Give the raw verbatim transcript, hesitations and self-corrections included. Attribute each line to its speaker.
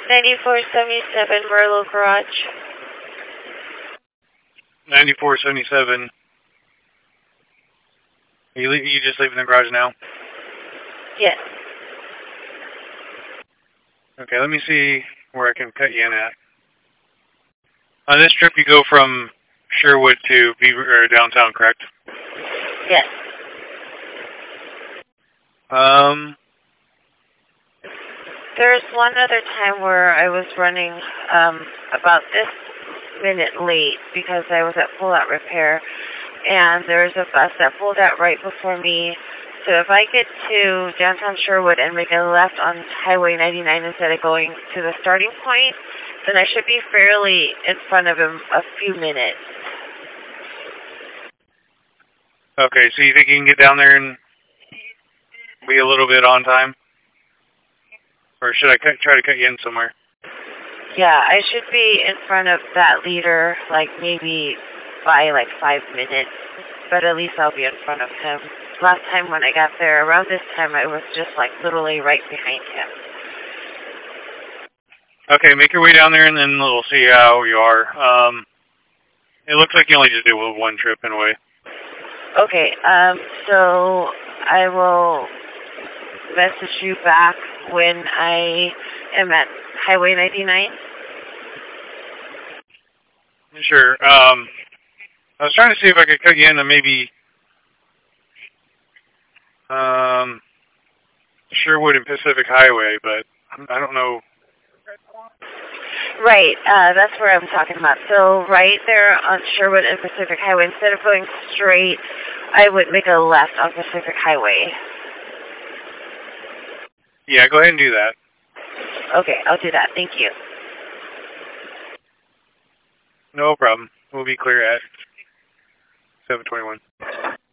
Speaker 1: ninety-four seventy-seven Merlo Garage.
Speaker 2: ninety-four seventy-seven. You, you just leaving the garage now?
Speaker 1: Yes.
Speaker 2: Okay, let me see where I can cut you in at. On this trip, you go from Sherwood to Beaver, or downtown, correct?
Speaker 1: Yes.
Speaker 2: Um.
Speaker 1: There's one other time where I was running um, about this minute late because I was at pull-out repair, and there was a bus that pulled out right before me. So if I get to downtown Sherwood and make a left on Highway ninety-nine instead of going to the starting point, then I should be fairly in front of him a few minutes.
Speaker 2: Okay, so you think you can get down there and be a little bit on time? Or should I cut, try to cut you in somewhere?
Speaker 1: Yeah, I should be in front of that leader, like maybe by like five minutes, but at least I'll be in front of him. Last time when I got there, around this time, I was just like literally right behind him.
Speaker 2: Okay, make your way down there and then we'll see how you are. Um, it looks like you only just did one trip in a way.
Speaker 1: Okay, um, so I will message you back when I am at Highway ninety-nine.
Speaker 2: Sure. Um, I was trying to see if I could cut you in on maybe um, Sherwood and Pacific Highway, but I don't know.
Speaker 1: Right, uh, that's where I'm talking about. So right there on Sherwood and Pacific Highway, instead of going straight, I would make a left on Pacific Highway.
Speaker 2: Yeah, go ahead and do that.
Speaker 1: Okay, I'll do that. Thank you.
Speaker 2: No problem. We'll be clear at seven twenty-one.